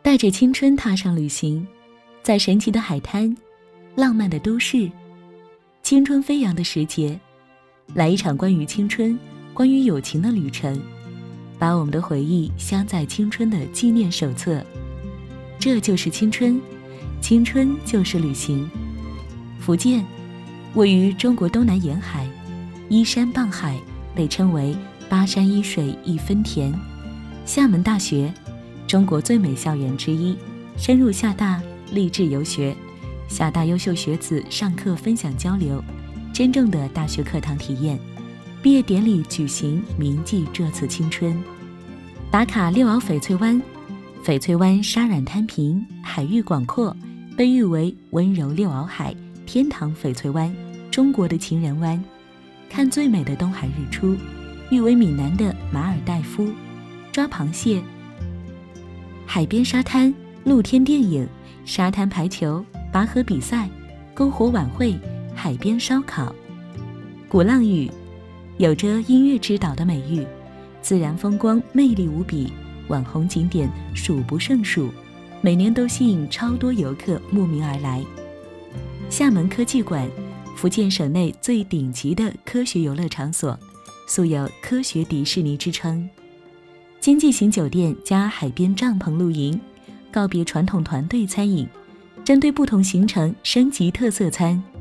带着青春踏上旅行，在神奇的海滩，浪漫的都市，青春飞扬的时节，来一场关于青春、关于友情的旅程，把我们的回忆镶在青春的纪念手册。这就是青春，青春就是旅行。福建位于中国东南沿海，依山傍海，被称为巴山一水一分田。厦门大学，中国最美校园之一，深入厦大，励志游学，厦大优秀学子上课分享交流，真正的大学课堂体验。毕业典礼举行，铭记这次青春。打卡六鳌翡翠湾，翡翠湾沙软滩平，海域广阔，被誉为温柔六鳌海，天堂翡翠湾，中国的情人湾。看最美的东海日出，誉为闽南的马尔代夫。抓螃蟹，海边沙滩，露天电影，沙滩排球，拔河比赛，篝火晚会，海边烧烤。鼓浪屿有着音乐之岛的美誉，自然风光魅力无比，网红景点数不胜数，每年都吸引超多游客慕名而来。厦门科技馆，福建省内最顶级的科学游乐场所，素有科学迪士尼之称。经济型酒店加海边帐篷露营，告别传统团队餐饮，针对不同行程升级特色餐，